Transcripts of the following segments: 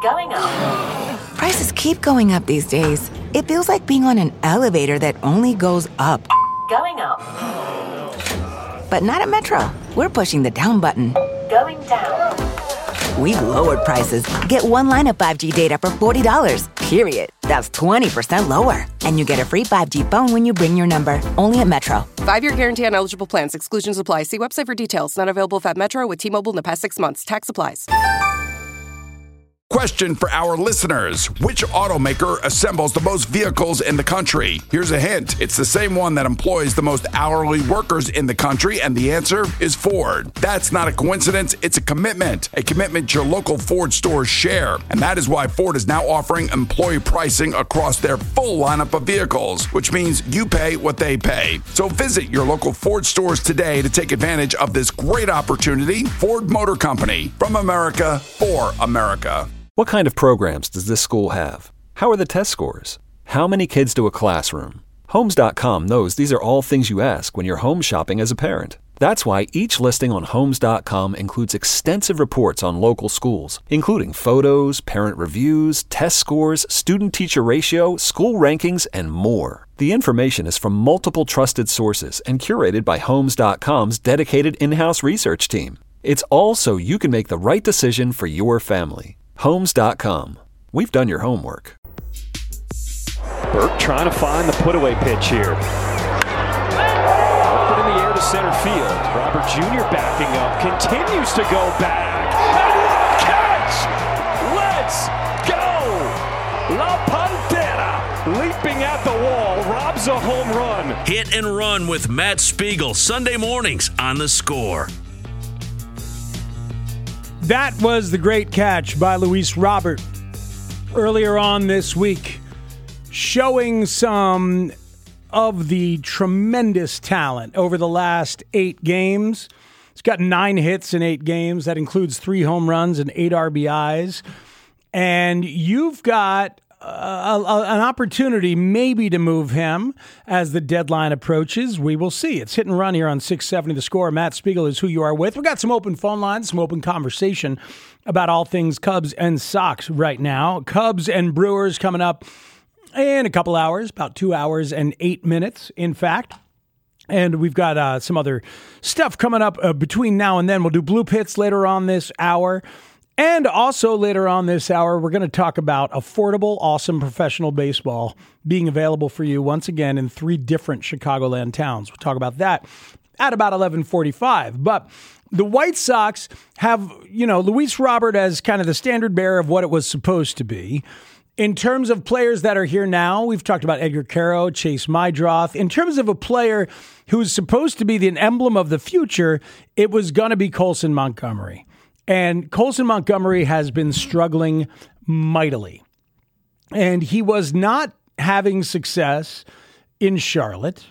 Going up. Prices keep going up these days. It feels like being on an elevator that only goes up. Going up. But not at Metro. We're pushing the down button. Going down. We've lowered prices. Get one line of 5G data for $40, period. That's 20% lower. And you get a free 5G phone when you bring your number. Only at Metro. 5-year guarantee on eligible plans. Exclusions apply. See website for details. Not available at Metro with T-Mobile in the past 6 months. Tax applies. Question for our listeners. Which automaker assembles the most vehicles in the country? Here's a hint. It's the same one that employs the most hourly workers in the country, and the answer is Ford. That's not a coincidence. It's a commitment your local Ford stores share. And that is why Ford is now offering employee pricing across their full lineup of vehicles, which means you pay what they pay. So visit your local Ford stores today to take advantage of this great opportunity. Ford Motor Company, from America for America. What kind of programs does this school have? How are the test scores? How many kids do a classroom? Homes.com knows these are all things you ask when you're home shopping as a parent. That's why each listing on Homes.com includes extensive reports on local schools, including photos, parent reviews, test scores, student-teacher ratio, school rankings, and more. The information is from multiple trusted sources and curated by Homes.com's dedicated in-house research team. It's all so you can make the right decision for your family. Homes.com. We've done your homework. Burke trying to find the put-away pitch here. Up in the air to center field. Robert Jr. backing up. Continues to go back. And what a catch! Let's go! La Pantera leaping at the wall. Robs a home run. Hit and Run with Matt Spiegel. Sunday mornings on The Score. That was the great catch by Luis Robert earlier on this week, showing some of the tremendous talent over the last 8 games. He's got 9 hits in 8 games. That includes 3 home runs and 8 RBIs. And you've got an opportunity maybe to move him as the deadline approaches. We will see. It's Hit and Run here on 670 The Score. Matt Spiegel is who you are with. We've got some open phone lines, some open conversation about all things Cubs and Sox right now. Cubs and Brewers coming up in a couple hours, about 2 hours and 8 minutes, in fact. And we've got some other stuff coming up between now and then. We'll do Blue Pits later on this hour. And also later on this hour, we're going to talk about affordable, awesome professional baseball being available for you once again in 3 different Chicagoland towns. We'll talk about that at about 11:45. But the White Sox have, Luis Robert as kind of the standard bearer of what it was supposed to be. In terms of players that are here now, we've talked about Edgar Caro, Chase Mydroth. In terms of a player who's supposed to be the emblem of the future, it was going to be Colson Montgomery. And Colson Montgomery has been struggling mightily. And he was not having success in Charlotte.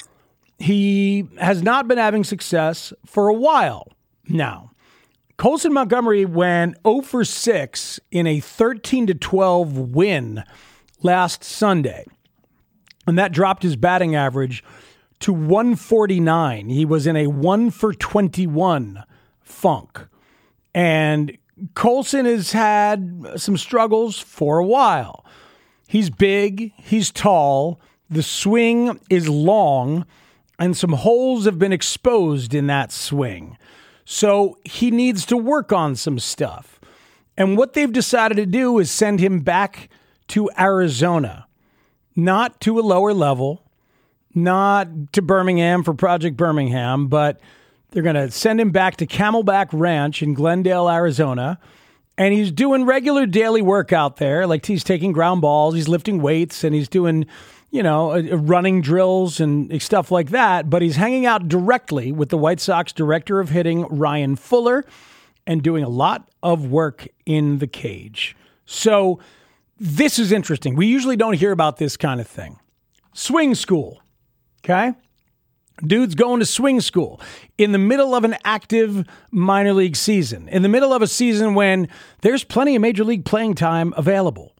He has not been having success for a while now. Colson Montgomery went 0 for 6 in a 13-12 win last Sunday. And that dropped his batting average to 149. He was in a 1 for 21 funk. And Colson has had some struggles for a while. He's big, he's tall, the swing is long, and some holes have been exposed in that swing. So he needs to work on some stuff. And what they've decided to do is send him back to Arizona, not to a lower level, not to Birmingham for Project Birmingham, but they're going to send him back to Camelback Ranch in Glendale, Arizona. And he's doing regular daily work out there. Like he's taking ground balls, he's lifting weights, and he's doing, running drills and stuff like that. But he's hanging out directly with the White Sox director of hitting, Ryan Fuller, and doing a lot of work in the cage. So this is interesting. We usually don't hear about this kind of thing. Swing school. Okay? Dude's going to swing school in the middle of an active minor league season, in the middle of a season when there's plenty of major league playing time available.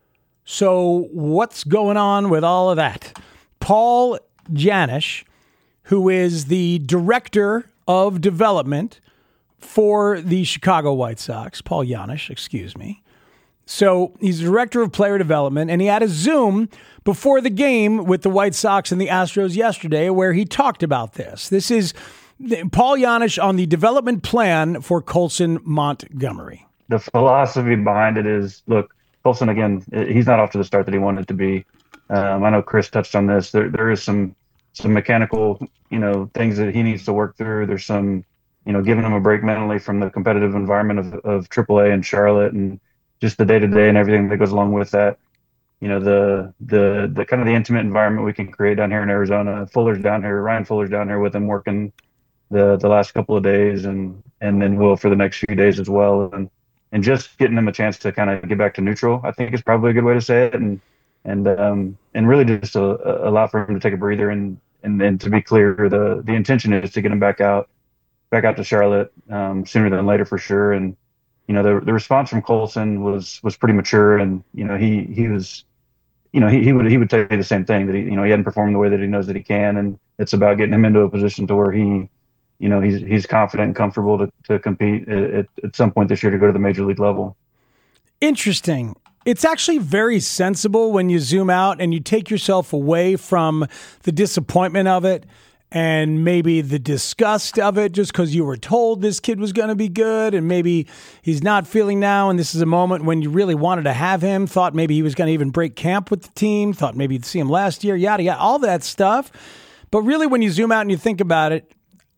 So what's going on with all of that? Paul Janish, who is the director of development for the Chicago White Sox, Paul Janish, So he's director of player development, and he had a Zoom before the game with the White Sox and the Astros yesterday where he talked about this. This is Paul Janisch on the development plan for Colson Montgomery. The philosophy behind it is, look, Colson, again, he's not off to the start that he wanted to be. I know Chris touched on this. There is some mechanical, things that he needs to work through. There's some, giving him a break mentally from the competitive environment of AAA and Charlotte and just the day-to-day and everything that goes along with that. The kind of the intimate environment we can create down here in Arizona. Fuller's down here, Ryan Fuller's down here with him working the last couple of days and then will for the next few days as well. And just getting him a chance to kind of get back to neutral, I think is probably a good way to say it. And really just allow for him to take a breather and to be clear, the intention is to get him back out to Charlotte sooner than later for sure. And the response from Colson was pretty mature, and he was he would tell you the same thing, that he hadn't performed the way that he knows that he can, and it's about getting him into a position to where he's confident and comfortable to compete at some point this year to go to the major league level. Interesting. It's actually very sensible when you zoom out and you take yourself away from the disappointment of it and maybe the disgust of it just because you were told this kid was going to be good and maybe he's not feeling now, and this is a moment when you really wanted to have him, thought maybe he was going to even break camp with the team, thought maybe you'd see him last year, yada, yada, all that stuff. But really when you zoom out and you think about it,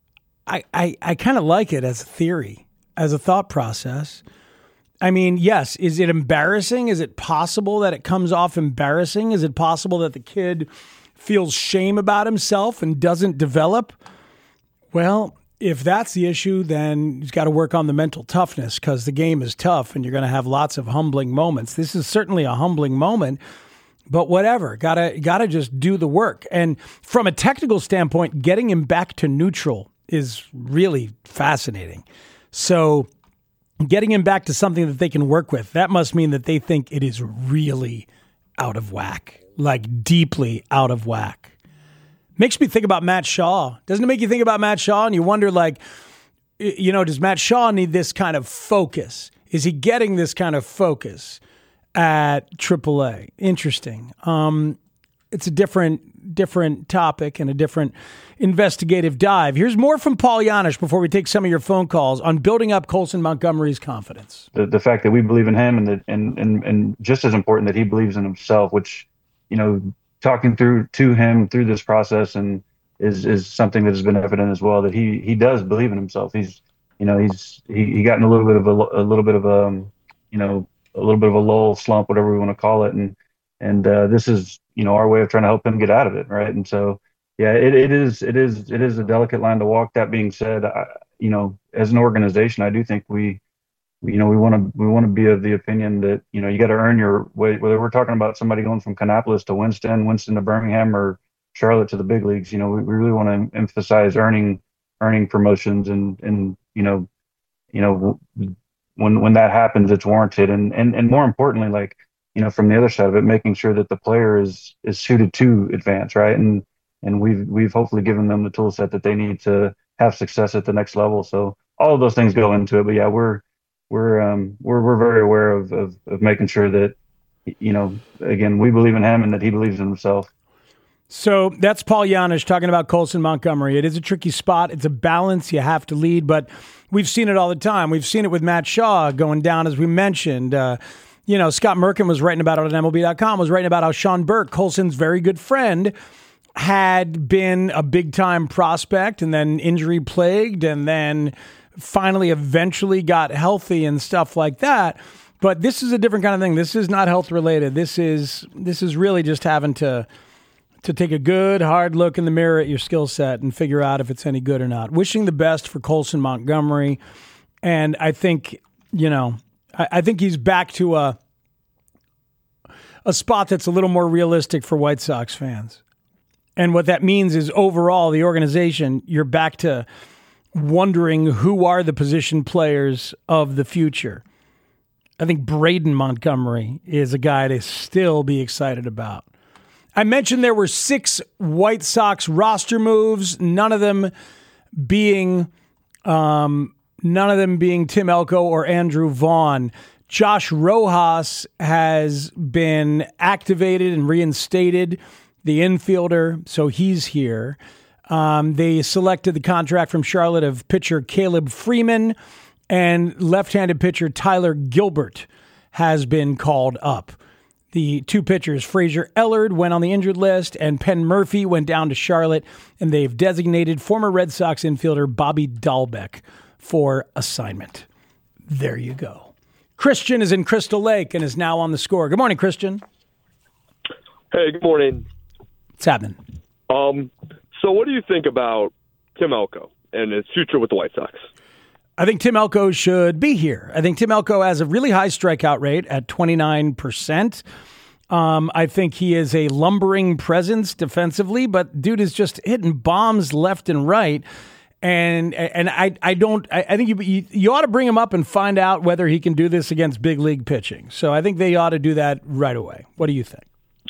I kind of like it as a theory, as a thought process. I mean, yes, is it embarrassing? Is it possible that it comes off embarrassing? Is it possible that the kid feels shame about himself and doesn't develop? Well, if that's the issue, then he's got to work on the mental toughness, because the game is tough and you're going to have lots of humbling moments. This is certainly a humbling moment, but whatever, gotta just do the work. And from a technical standpoint, getting him back to neutral is really fascinating. So getting him back to something that they can work with, that must mean that they think it is really out of whack, like deeply out of whack. Makes me think about Matt Shaw. Doesn't it make you think about Matt Shaw? And you wonder, does Matt Shaw need this kind of focus? Is he getting this kind of focus at AAA? Interesting. It's a different topic and a different investigative dive. Here's more from Paul Janisch before we take some of your phone calls on building up Colson Montgomery's confidence. The fact that we believe in him and just as important that he believes in himself, which, talking to him through this process and is something that has been evident as well, that he does believe in himself. He's gotten a little bit of a lull, slump, whatever we want to call it. And this is, our way of trying to help him get out of it. Right. And so, yeah, it is a delicate line to walk. That being said, as an organization, I do think we want to be of the opinion that, you got to earn your way, whether we're talking about somebody going from Kannapolis to Winston to Birmingham, or Charlotte to the big leagues. We really want to emphasize earning promotions and when that happens, it's warranted. And more importantly, from the other side of it, making sure that the player is suited to advance. Right. And we've hopefully given them the tool set that they need to have success at the next level. So all of those things go into it, but yeah, we're very aware of making sure that, again, we believe in him and that he believes in himself. So that's Paul Janisch talking about Colson Montgomery. It is a tricky spot. It's a balance. You have to lead, but we've seen it all the time. We've seen it with Matt Shaw going down, as we mentioned. Scott Merkin was writing about it on MLB.com, was writing about how Sean Burke, Colson's very good friend, had been a big-time prospect and then injury-plagued and then finally eventually got healthy and stuff like that. But this is a different kind of thing. This is not health-related. This is really just having to take a good, hard look in the mirror at your skill set and figure out if it's any good or not. Wishing the best for Colson Montgomery. And I think, I think he's back to a spot that's a little more realistic for White Sox fans. And what that means is overall, the organization, you're back to wondering who are the position players of the future. I think Braden Montgomery is a guy to still be excited about. I mentioned there were 6 White Sox roster moves, none of them being Tim Elko or Andrew Vaughn. Josh Rojas has been activated and reinstated, the infielder, so he's here. They selected the contract from Charlotte of pitcher Caleb Freeman, and left-handed pitcher Tyler Gilbert has been called up. The two pitchers, Fraser Ellard, went on the injured list, and Penn Murphy went down to Charlotte, and they've designated former Red Sox infielder Bobby Dahlbeck for assignment. There you go. Christian is in Crystal Lake and is now on the score. Good morning, Christian. Hey, good morning. What's happening? So what do you think about Tim Elko and his future with the White Sox? I think Tim Elko should be here. I think Tim Elko has a really high strikeout rate at 29%. I think he is a lumbering presence defensively, but dude is just hitting bombs left and right. And I think you ought to bring him up and find out whether he can do this against big league pitching. So I think they ought to do that right away. What do you think?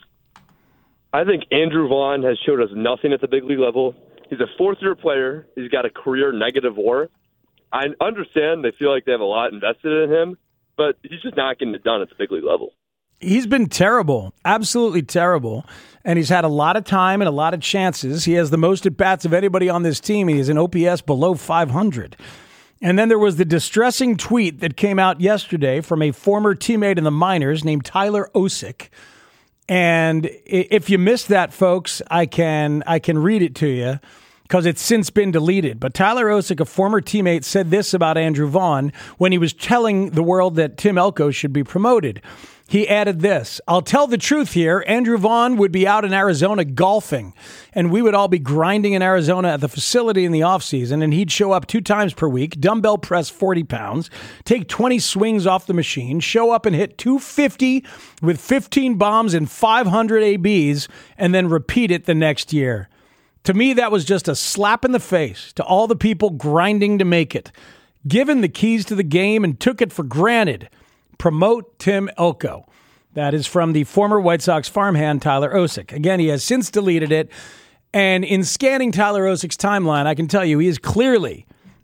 I think Andrew Vaughn has showed us nothing at the big league level. He's a fourth-year player. He's got a career negative WAR. I understand they feel like they have a lot invested in him, but he's just not getting it done at the big league level. He's been terrible, absolutely terrible, and he's had a lot of time and a lot of chances. He has the most at-bats of anybody on this team. He has an OPS below 500. And then there was the distressing tweet that came out yesterday from a former teammate in the minors named Tyler Osick. And if you missed that, folks, I can read it to you because it's since been deleted. But Tyler Osick, a former teammate, said this about Andrew Vaughn when he was telling the world that Tim Elko should be promoted. He added this: "I'll tell the truth here. Andrew Vaughn would be out in Arizona golfing, and we would all be grinding in Arizona at the facility in the offseason, and he'd show up 2 times per week, dumbbell press 40 pounds, take 20 swings off the machine, show up and hit 250 with 15 bombs and 500 ABs, and then repeat it the next year." To me, that was just a slap in the face to all the people grinding to make it, given the keys to the game and took it for granted. Promote Tim Elko. That is from the former White Sox farmhand Tyler Osick. Again, he has since deleted it. And in scanning Tyler Osick's timeline, I can tell you he is clearly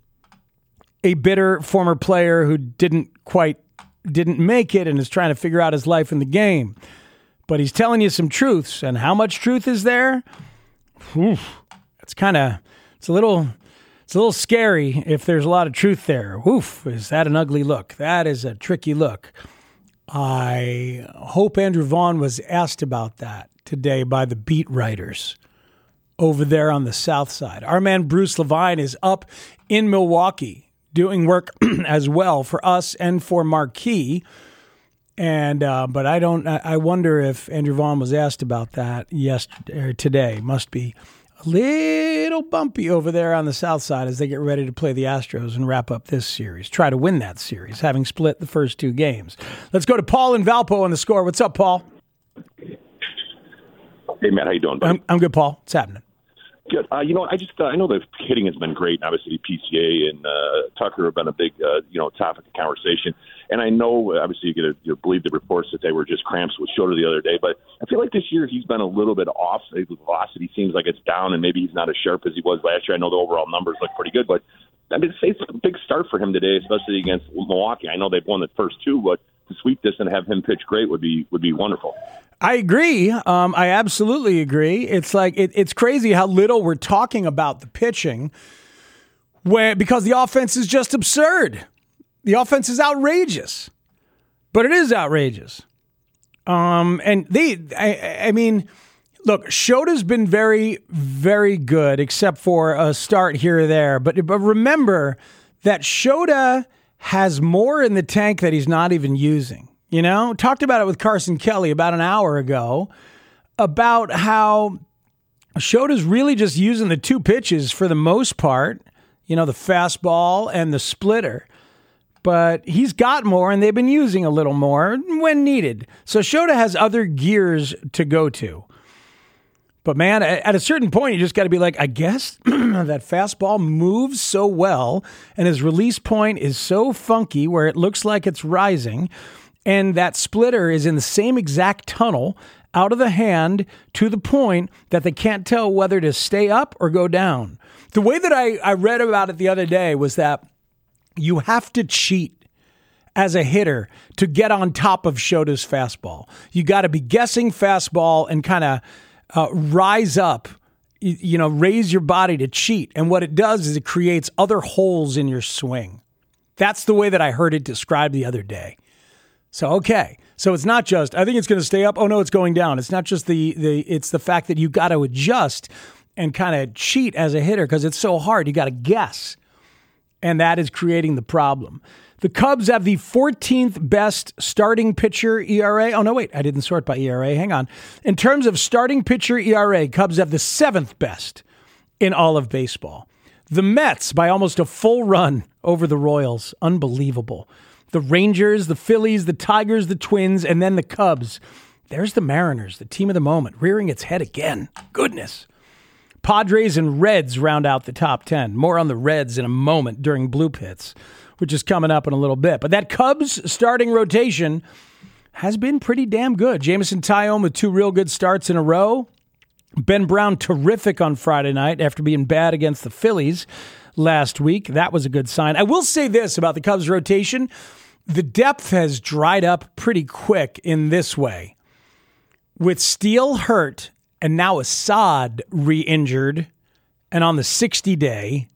a bitter former player who didn't make it and is trying to figure out his life in the game. But he's telling you some truths. And how much truth is there? It's a little scary if there's a lot of truth there. Oof, is that an ugly look? That is a tricky look. I hope Andrew Vaughn was asked about that today by the beat writers over there on the South Side. Our man Bruce Levine is up in Milwaukee doing work as well for us and for Marquee. And but I wonder if Andrew Vaughn was asked about that yesterday or today. Must be a little bumpy over there on the South Side as they get ready to play the Astros and wrap up this series. Try to win that series, having split the first 2 games. Let's go to Paul in Valpo on the score. What's up, Paul? Hey, Matt, how you doing, buddy? I'm good, Paul. What's happening? Good. I know the hitting has been great, and obviously PCA and Tucker have been a big, topic of conversation. And I know, obviously, you believe the reports that they were just cramps with Schroeder the other day, but I feel like this year he's been a little bit off. His velocity seems like it's down, and maybe he's not as sharp as he was last year. I know the overall numbers look pretty good, but I mean, it's a big start for him today, especially against Milwaukee. I know they've won the first 2, but to sweep this and have him pitch great would be wonderful. I agree. I absolutely agree. It's like it's crazy how little we're talking about the pitching because the offense is just absurd. The offense is outrageous, but it is outrageous. And I mean, look, Shota's been very, very good, except for a start here or there. But remember that Shota has more in the tank that he's not even using. You know, talked about it with Carson Kelly about an hour ago about how Shota's really just using the 2 pitches for the most part, the fastball and the splitter. But he's got more, and they've been using a little more when needed. So Shota has other gears to go to. But, man, at a certain point, you just got to be like, I guess that fastball moves so well, and his release point is so funky where it looks like it's rising, and that splitter is in the same exact tunnel out of the hand to the point that they can't tell whether to stay up or go down. The way that I read about it the other day was that you have to cheat as a hitter to get on top of Shota's fastball. You got to be guessing fastball and kind of rise up, raise your body to cheat. And what it does is it creates other holes in your swing. That's the way that I heard it described the other day. So, okay. So it's not just, I think it's going to stay up. Oh no, it's going down. It's not just it's the fact that you got to adjust and kind of cheat as a hitter because it's so hard. You got to guess. And that is creating the problem. The Cubs have the 14th best starting pitcher ERA. Oh, no, wait. I didn't sort by ERA. Hang on. In terms of starting pitcher ERA, Cubs have the 7th best in all of baseball. The Mets by almost a full run over the Royals. Unbelievable. The Rangers, the Phillies, the Tigers, the Twins, and then the Cubs. There's the Mariners, the team of the moment, rearing its head again. Goodness. Padres and Reds round out the top 10. More on the Reds in a moment during Blue Pits, which is coming up in a little bit. But that Cubs starting rotation has been pretty damn good. Jameson Taillon with 2 real good starts in a row. Ben Brown terrific on Friday night after being bad against the Phillies last week. That was a good sign. I will say this about the Cubs rotation. The depth has dried up pretty quick in this way. With Steele hurt and now Assad re-injured and on the 60-day,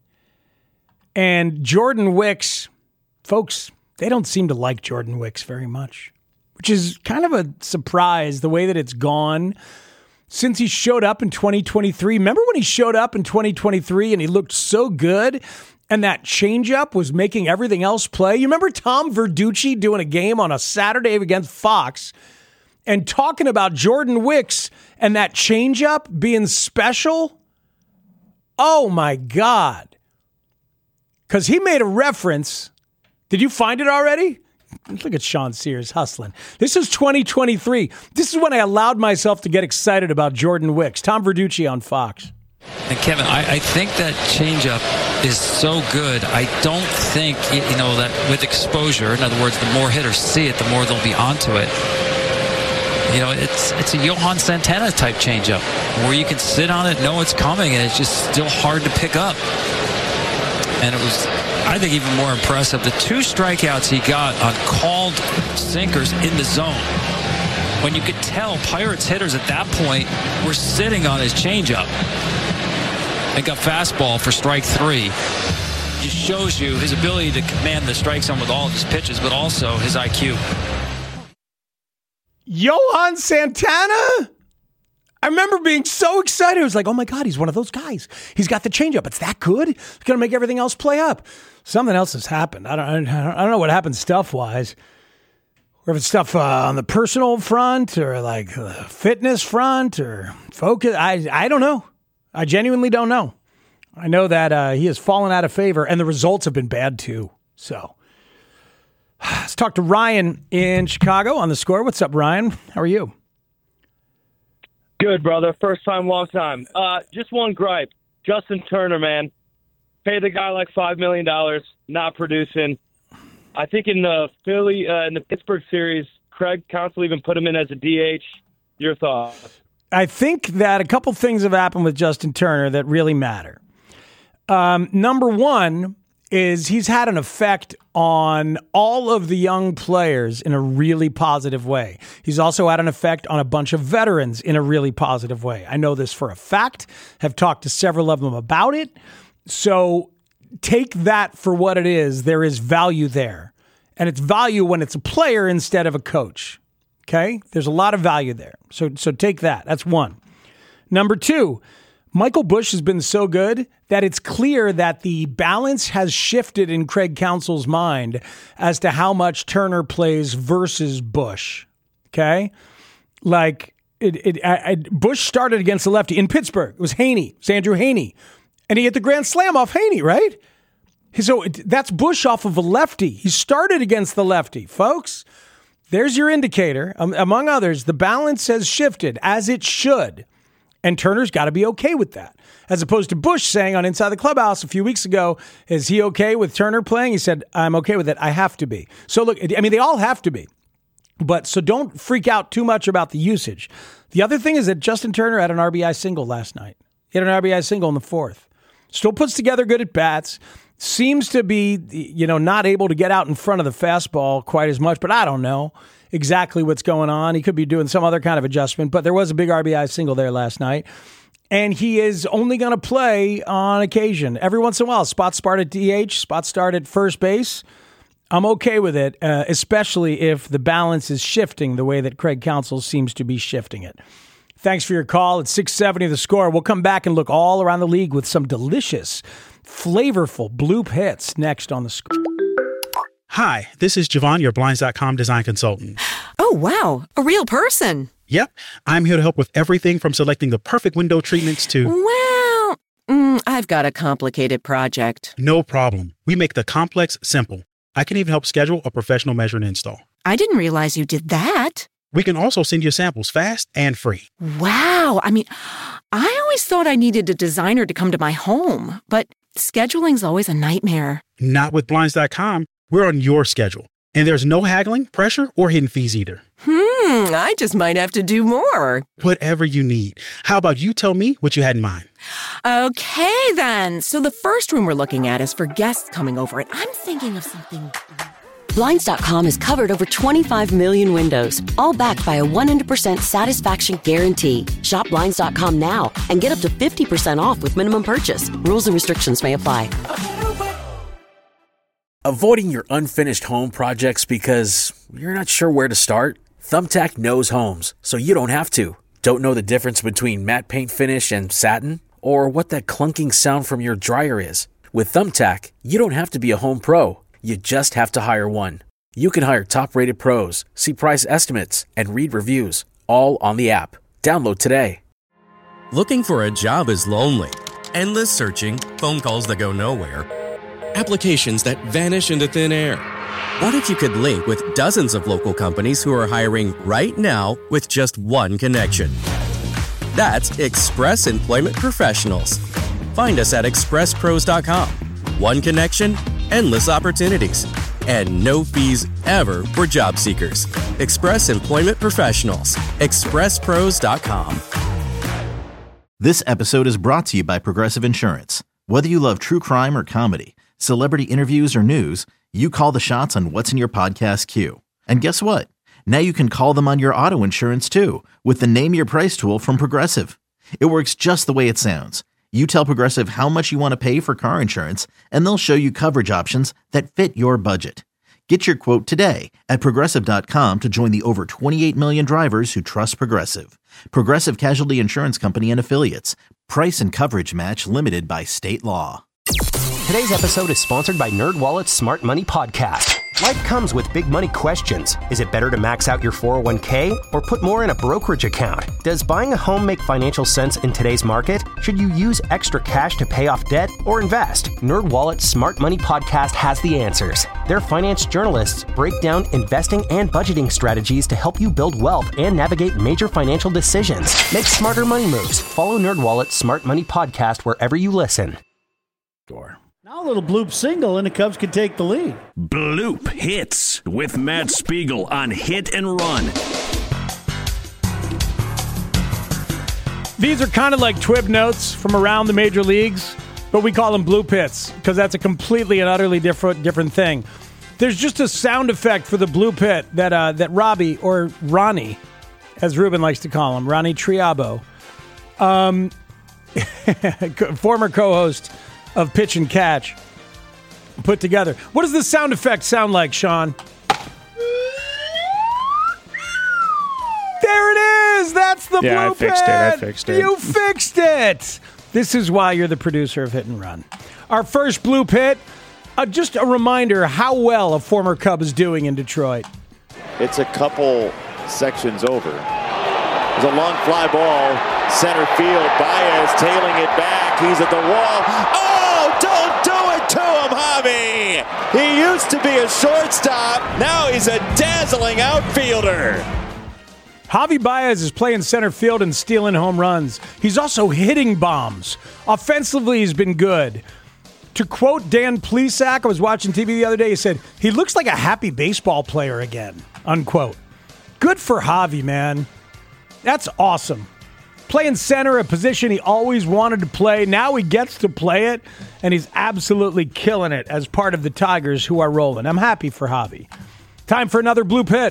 and Jordan Wicks, folks, they don't seem to like Jordan Wicks very much, which is kind of a surprise the way that it's gone since he showed up in 2023. Remember when he showed up in 2023 and he looked so good and that changeup was making everything else play? You remember Tom Verducci doing a game on a Saturday against Fox and talking about Jordan Wicks and that changeup being special? Oh, my God. Because he made a reference. Did you find it already? Look at Sean Sears hustling. This is 2023. This is when I allowed myself to get excited about Jordan Wicks. Tom Verducci on Fox. And Kevin, I think that changeup is so good. I don't think, that with exposure, in other words, the more hitters see it, the more they'll be onto it. It's a Johan Santana type changeup where you can sit on it, know it's coming, and it's just still hard to pick up. And it was, I think, even more impressive. The 2 strikeouts he got on called sinkers in the zone. When you could tell Pirates hitters at that point were sitting on his changeup and got fastball for strike 3. Just shows you his ability to command the strike zone with all of his pitches, but also his IQ. Johan Santana? I remember being so excited. I was like, oh my God, he's one of those guys. He's got the changeup. It's that good. It's going to make everything else play up. Something else has happened. I don't know what happened stuff-wise. Or if it's stuff on the personal front or like the fitness front or focus. I don't know. I genuinely don't know. I know that he has fallen out of favor and the results have been bad too. So let's talk to Ryan in Chicago on The Score. What's up, Ryan? How are you? Good, brother. First time, long time. Just one gripe. Justin Turner, man. Pay the guy like $5 million, not producing. I think in the in the Pittsburgh series, Craig Counsell even put him in as a DH. Your thoughts? I think that a couple things have happened with Justin Turner that really matter. Number one is he's had an effect on all of the young players in a really positive way. He's also had an effect on a bunch of veterans in a really positive way. I know this for a fact, have talked to several of them about it. So take that for what it is. There is value there. And it's value when it's a player instead of a coach. Okay? There's a lot of value there. So take that. That's one. Number two, Michael Busch has been so good that it's clear that the balance has shifted in Craig Counsell's mind as to how much Turner plays versus Busch. Okay? Like, Busch started against the lefty in Pittsburgh. It was Haney. It was Andrew Haney. And he hit the grand slam off Haney, right? So that's Busch off of a lefty. He started against the lefty. Folks, there's your indicator. Among others, the balance has shifted, as it should. And Turner's got to be okay with that. As opposed to Busch saying on Inside the Clubhouse a few weeks ago, is he okay with Turner playing? He said, I'm okay with it. I have to be. So look, I mean, they all have to be. But so don't freak out too much about the usage. The other thing is that Justin Turner had an RBI single last night. He had an RBI single in the fourth. Still puts together good at-bats. Seems to be, not able to get out in front of the fastball quite as much, but I don't know exactly what's going on. He could be doing some other kind of adjustment, but there was a big RBI single there last night. And he is only going to play on occasion. Every once in a while, spot start at DH, spot start at first base. I'm okay with it, especially if the balance is shifting the way that Craig Counsell seems to be shifting it. Thanks for your call. It's 670 The Score. We'll come back and look all around the league with some delicious, flavorful bloop hits next on The Score. Hi, this is Javon, your Blinds.com design consultant. Oh, wow. A real person. Yep. I'm here to help with everything from selecting the perfect window treatments to... Well, I've got a complicated project. No problem. We make the complex simple. I can even help schedule a professional measure and install. I didn't realize you did that. We can also send you samples fast and free. Wow. I always thought I needed a designer to come to my home, but scheduling's always a nightmare. Not with Blinds.com. We're on your schedule. And there's no haggling, pressure, or hidden fees either. I just might have to do more. Whatever you need. How about you tell me what you had in mind? Okay, then. So the first room we're looking at is for guests coming over, and I'm thinking of something... Blinds.com has covered over 25 million windows, all backed by a 100% satisfaction guarantee. Shop Blinds.com now and get up to 50% off with minimum purchase. Rules and restrictions may apply. Avoiding your unfinished home projects because you're not sure where to start? Thumbtack knows homes, so you don't have to. Don't know the difference between matte paint finish and satin? Or what that clunking sound from your dryer is? With Thumbtack, you don't have to be a home pro. You just have to hire one. You can hire top-rated pros, see price estimates, and read reviews, all on the app. Download today. Looking for a job is lonely. Endless searching, phone calls that go nowhere, applications that vanish into thin air. What if you could link with dozens of local companies who are hiring right now with just one connection? That's Express Employment Professionals. Find us at expresspros.com. One connection, endless opportunities, and no fees ever for job seekers. Express Employment Professionals. expresspros.com. This episode is brought to you by Progressive Insurance. Whether you love true crime or comedy, celebrity interviews or news, you call the shots on what's in your podcast queue. And guess what? Now you can call them on your auto insurance too with the Name Your Price tool from Progressive. It works just the way it sounds. You tell Progressive how much you want to pay for car insurance, and they'll show you coverage options that fit your budget. Get your quote today at Progressive.com to join the over 28 million drivers who trust Progressive. Progressive Casualty Insurance Company and Affiliates. Price and coverage match limited by state law. Today's episode is sponsored by NerdWallet's Smart Money Podcast. Life comes with big money questions. Is it better to max out your 401k or put more in a brokerage account? Does buying a home make financial sense in today's market? Should you use extra cash to pay off debt or invest? NerdWallet's Smart Money Podcast has the answers. Their finance journalists break down investing and budgeting strategies to help you build wealth and navigate major financial decisions. Make smarter money moves. Follow NerdWallet's Smart Money Podcast wherever you listen. Now a little bloop single and the Cubs can take the lead. Bloop hits with Matt Spiegel on Hit and Run. These are kind of like Twib notes from around the major leagues, but we call them bloop hits because that's a completely and utterly different thing. There's just a sound effect for the bloop hit that Robbie, or Ronnie, as Ruben likes to call him, Ronnie Triabo, former co-host of Pitch and Catch, put together. What does this sound effect sound like, Sean? There it is! That's the bloop I fixed it. You fixed it! This is why you're the producer of Hit and Run. Our first bloop hit, just a reminder how well a former Cub is doing in Detroit. It's a couple sections over. There's a long fly ball, center field. Baez tailing it back. He's at the wall. Oh! Don't do it to him, Javi! He used to be a shortstop. Now he's a dazzling outfielder. Javi Baez is playing center field and stealing home runs. He's also hitting bombs. Offensively, he's been good. To quote Dan Plesac, I was watching TV the other day, he said, he looks like a happy baseball player again, unquote. Good for Javi, man. That's awesome. Playing center, a position he always wanted to play. Now he gets to play it, and he's absolutely killing it as part of the Tigers who are rolling. I'm happy for Javi. Time for another Blue Pit.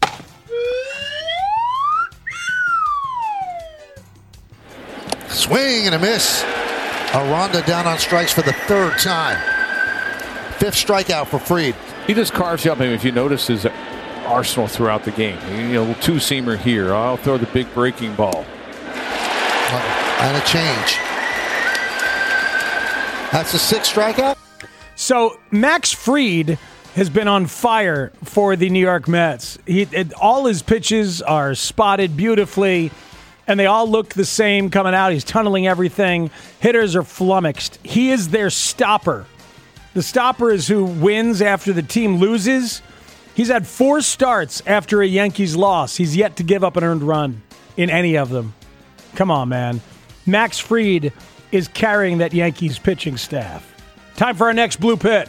Swing and a miss. Aranda down on strikes for the third time. 5th strikeout for Fried. He just carves you up. I mean, if you notice his arsenal throughout the game. You know, two-seamer here. I'll throw the big breaking ball. And a change. That's the 6th strikeout. So Max Fried has been on fire for the New York Mets. All his pitches are spotted beautifully, and they all look the same coming out. He's tunneling everything. Hitters are flummoxed. He is their stopper. The stopper is who wins after the team loses. He's had 4 starts after a Yankees loss. He's yet to give up an earned run in any of them. Come on, man. Max Fried is carrying that Yankees pitching staff. Time for our next Blue Pit.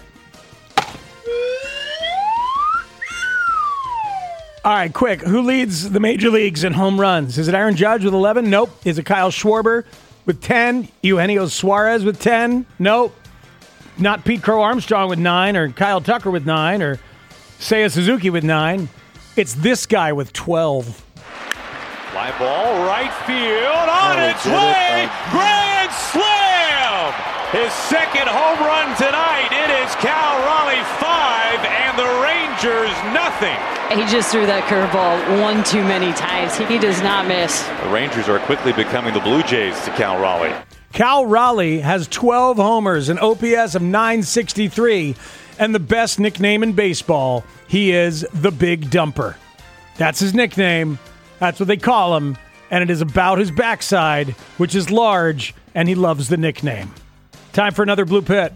All right, quick. Who leads the major leagues in home runs? Is it Aaron Judge with 11? Nope. Is it Kyle Schwarber with 10? Eugenio Suarez with 10? Nope. Not Pete Crow Armstrong with 9 or Kyle Tucker with 9 or Seiya Suzuki with 9. It's this guy with 12. Fly ball, right field, on its way, grand slam! His second home run tonight. It is Cal Raleigh 5 and the Rangers nothing. He just threw that curveball one too many times. He does not miss. The Rangers are quickly becoming the Blue Jays to Cal Raleigh. Cal Raleigh has 12 homers, an OPS of 963, and the best nickname in baseball. He is the Big Dumper. That's his nickname. That's what they call him, and it is about his backside, which is large, and he loves the nickname. Time for another Blue Pit.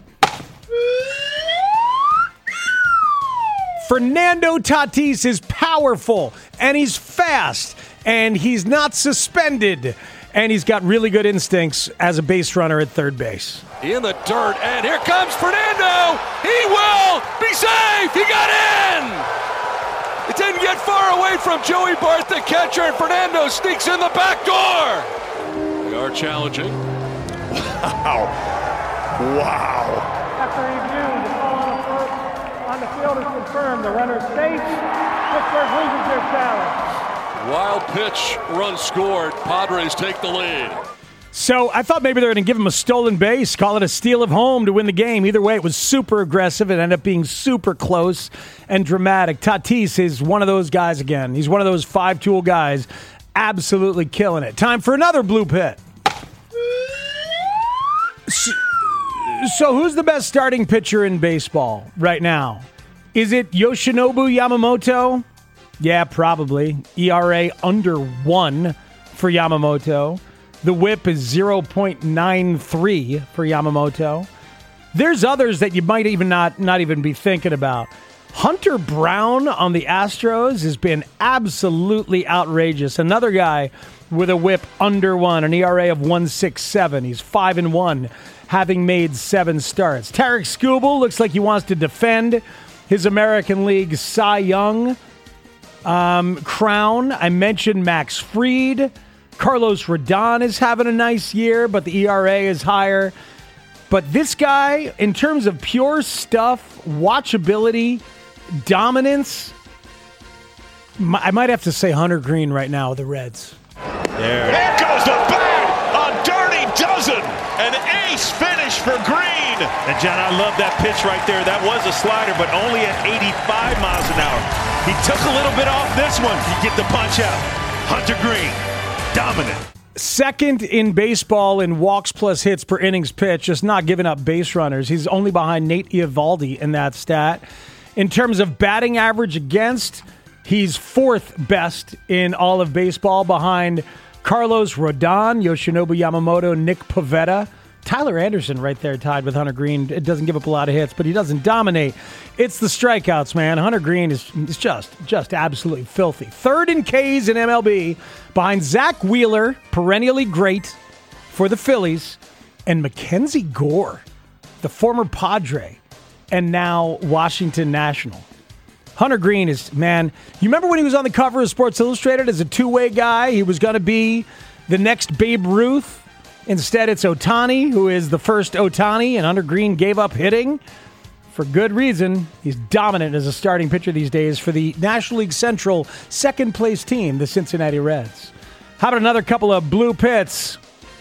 Fernando Tatis is powerful, and he's fast, and he's not suspended, and he's got really good instincts as a base runner at third base. In the dirt, and here comes Fernando. He will be safe. He got in. It didn't get far away from Joey Bart, the catcher, and Fernando sneaks in the back door. They are challenging. Wow. Wow. After review, the call on the field is confirmed. The runner is safe. Pittsburgh loses their challenge. Wild pitch, run scored. Padres take the lead. So I thought maybe they were going to give him a stolen base, call it a steal of home to win the game. Either way, it was super aggressive. It ended up being super close and dramatic. Tatis is one of those guys again. He's one of those 5-tool guys absolutely killing it. Time for another Blue Pit. So who's the best starting pitcher in baseball right now? Is it Yoshinobu Yamamoto? Yeah, probably. ERA under 1 for Yamamoto. The whip is 0.93 for Yamamoto. There's others that you might even not even be thinking about. Hunter Brown on the Astros has been absolutely outrageous. Another guy with a whip under 1, an ERA of 1.67. He's 5-1, having made 7 starts. Tarek Skubal looks like he wants to defend his American League Cy Young crown. I mentioned Max Fried. Carlos Rodon is having a nice year, but the ERA is higher. But this guy, in terms of pure stuff, watchability, dominance, I might have to say Hunter Green right now with the Reds. There goes the bat, a dirty dozen, an ace finish for Green. And John, I love that pitch right there. That was a slider, but only at 85 miles an hour. He took a little bit off this one. You get the punch out. Hunter Green, dominant. Second in baseball in walks plus hits per innings pitched, just not giving up base runners. He's only behind Nate Eovaldi in that stat. In terms of batting average against, he's 4th best in all of baseball behind Carlos Rodon, Yoshinobu Yamamoto, Nick Pivetta. Tyler Anderson right there tied with Hunter Green. It doesn't give up a lot of hits, but he doesn't dominate. It's the strikeouts, man. Hunter Green is just absolutely filthy. 3rd in Ks in MLB behind Zach Wheeler, perennially great for the Phillies, and Mackenzie Gore, the former Padre, and now Washington National. Hunter Green is, man, you remember when he was on the cover of Sports Illustrated as a two-way guy? He was going to be the next Babe Ruth. Instead, it's Ohtani, who is the first Ohtani, and Hunter Green gave up hitting. For good reason. He's dominant as a starting pitcher these days for the National League Central second-place team, the Cincinnati Reds. How about another couple of blue pits?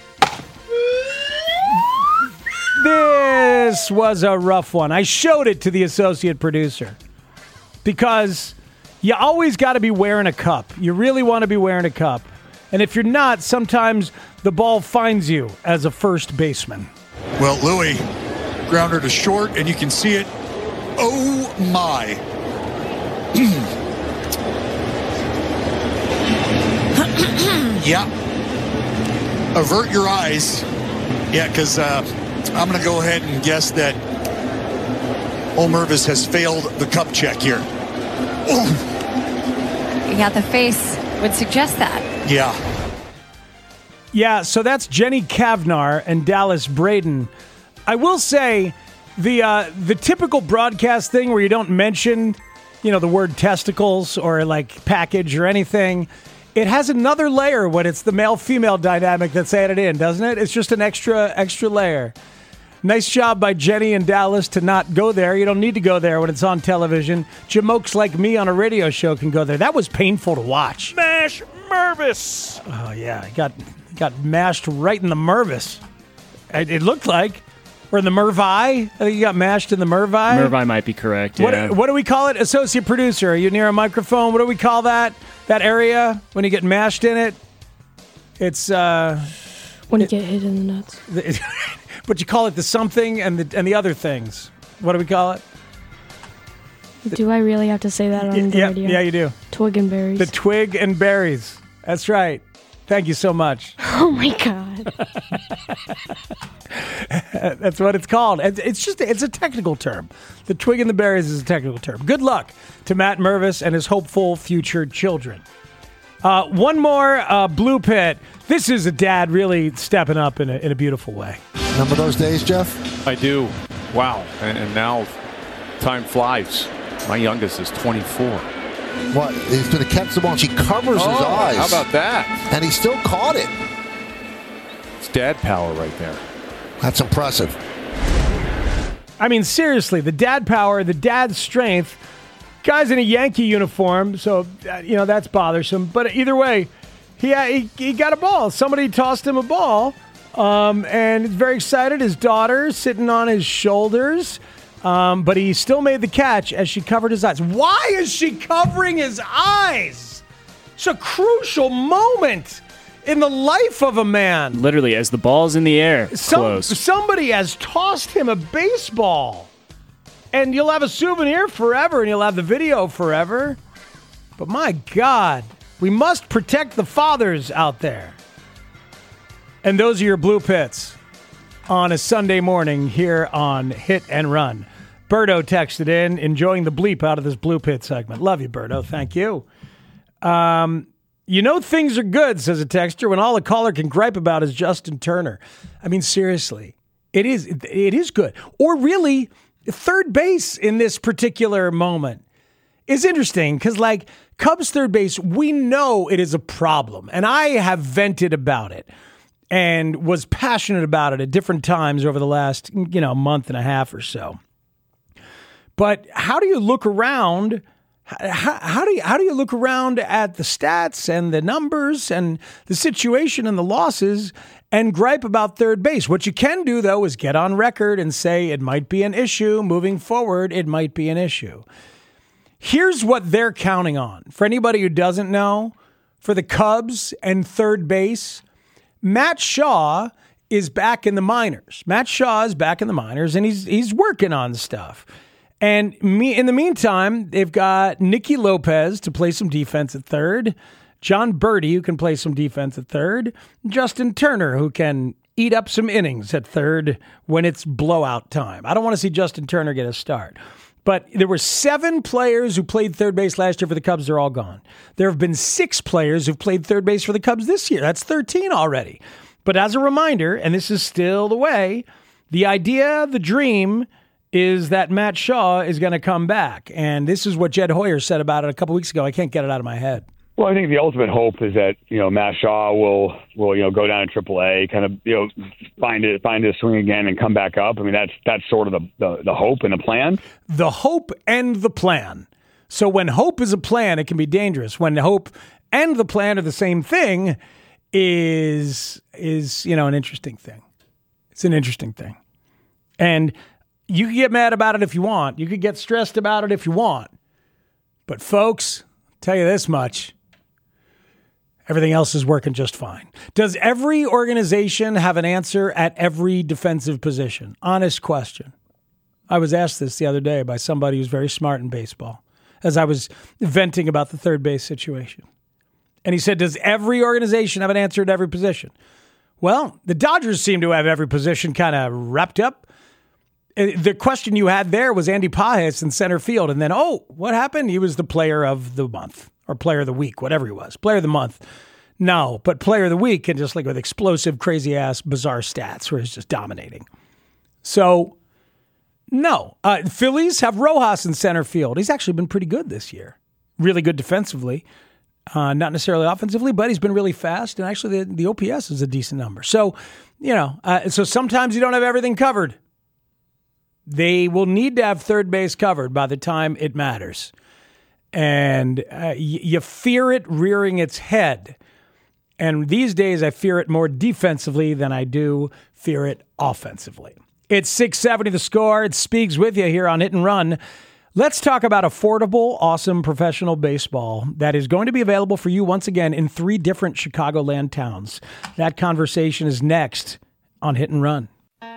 This was a rough one. I showed it to the associate producer because you always got to be wearing a cup. You really want to be wearing a cup. And if you're not, sometimes the ball finds you as a first baseman. Well, Louis, grounder to short, and you can see it. Oh, my. Yeah. Avert your eyes. Yeah, because I'm going to go ahead and guess that Ole Mervis has failed the cup check here. Yeah, the face would suggest that. Yeah. Yeah, so that's Jenny Kavnar and Dallas Braden. I will say the typical broadcast thing where you don't mention, the word testicles or like package or anything, it has another layer when it's the male-female dynamic that's added in, doesn't it? It's just an extra layer. Nice job by Jenny and Dallas to not go there. You don't need to go there when it's on television. Jamokes like me on a radio show can go there. That was painful to watch. Mash Mervis. Oh, yeah. He got mashed right in the Mervis. It looked like. Or in the Mervi. I think he got mashed in the Mervi. Mervi might be correct, yeah. What do we call it? Associate producer. Are you near a microphone? What do we call that? That area when you get mashed in it? It's... when you get hit in the nuts. But you call it the something and the other things. What do we call it? Do I really have to say that on the radio? Yeah, you do. Twig and berries. The twig and berries. That's right. Thank you so much. Oh, my God. That's what it's called. It's a technical term. The twig and the berries is a technical term. Good luck to Matt Mervis and his hopeful future children. One more blue pit. This is a dad really stepping up in a beautiful way. Remember those days, Jeff? I do. Wow. And now time flies. My youngest is 24. What? He's going to catch the ball and she covers his eyes. How about that? And he still caught it. It's dad power right there. That's impressive. I mean, seriously, the dad power, the dad strength. Guy's in a Yankee uniform, so, that's bothersome. But either way, he got a ball. Somebody tossed him a ball, and he's very excited. His daughter sitting on his shoulders, but he still made the catch as she covered his eyes. Why is she covering his eyes? It's a crucial moment in the life of a man. Literally, as the ball's in the air, somebody has tossed him a baseball. And you'll have a souvenir forever, and you'll have the video forever. But my God, we must protect the fathers out there. And those are your blue pits on a Sunday morning here on Hit and Run. Berto texted in, enjoying the bleep out of this blue pit segment. Love you, Berto. Thank you. Things are good, says a texter, when all a caller can gripe about is Justin Turner. I mean, seriously, it is good. Or really... third base in this particular moment is interesting because, Cubs third base, we know it is a problem. And I have vented about it and was passionate about it at different times over the last, month and a half or so. But how do you look around? How do you look around at the stats and the numbers and the situation and the losses and gripe about third base? What you can do, though, is get on record and say it might be an issue. Moving forward, it might be an issue. Here's what they're counting on. For anybody who doesn't know, for the Cubs and third base, Matt Shaw is back in the minors. Matt Shaw is back in the minors, and he's working on stuff. And in the meantime, they've got Nicky Lopez to play some defense at third, John Birdie, who can play some defense at third, Justin Turner, who can eat up some innings at third when it's blowout time. I don't want to see Justin Turner get a start. But there were 7 players who played third base last year for the Cubs. They're all gone. There have been 6 players who've played third base for the Cubs this year. That's 13 already. But as a reminder, and this is still the way, the idea, the dream is that Matt Shaw is going to come back. And this is what Jed Hoyer said about it a couple weeks ago. I can't get it out of my head. Well, I think the ultimate hope is that, Matt Shaw will go down to AAA, kind of, find his swing again and come back up. I mean, that's sort of the hope and the plan. The hope and the plan. So when hope is a plan, it can be dangerous. When hope and the plan are the same thing is an interesting thing. It's an interesting thing. And you can get mad about it if you want. You could get stressed about it if you want. But folks, I'll tell you this much. Everything else is working just fine. Does every organization have an answer at every defensive position? Honest question. I was asked this the other day by somebody who's very smart in baseball as I was venting about the third base situation. And he said, does every organization have an answer at every position? Well, the Dodgers seem to have every position kind of wrapped up. The question you had there was Andy Pages in center field. And then, what happened? He was the player of the month or player of the week, whatever he was. Player of the month. No, but player of the week and just like with explosive, crazy-ass, bizarre stats where he's just dominating. So, no. Phillies have Rojas in center field. He's actually been pretty good this year. Really good defensively. Not necessarily offensively, but he's been really fast. And actually, the OPS is a decent number. So, so sometimes you don't have everything covered. They will need to have third base covered by the time it matters. And you fear it rearing its head. And these days, I fear it more defensively than I do fear it offensively. It's 670 The Score. It's Speaks with you here on Hit and Run. Let's talk about affordable, awesome professional baseball that is going to be available for you once again in 3 different Chicagoland towns. That conversation is next on Hit and Run.